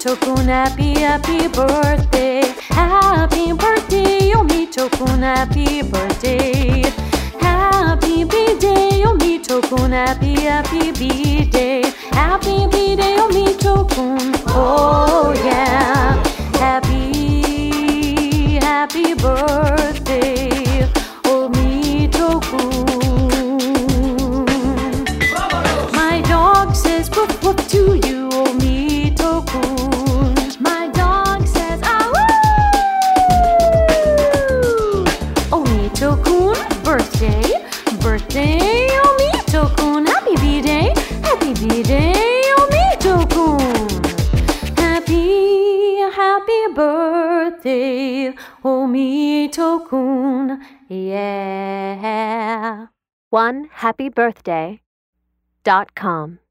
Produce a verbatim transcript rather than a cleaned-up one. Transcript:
Omito-kun, happy, happy birthday. Happy birthday, Omito-kun, happy birthday. Happy B-Day, Omito-kun, happy, happy B-Day. Happy B-Day, Omito-kun, oh yeah. Happy, happy birthday, Omito-kun. My dog says woof woof to you, Omito-kun. My dog says ah woo. Omito-kun, birthday, birthday, Omito-kun. Happy B-Day, happy B-Day, Omito-kun. Happy, happy birthday, Omito-kun. Yeah. one happy birthday dot com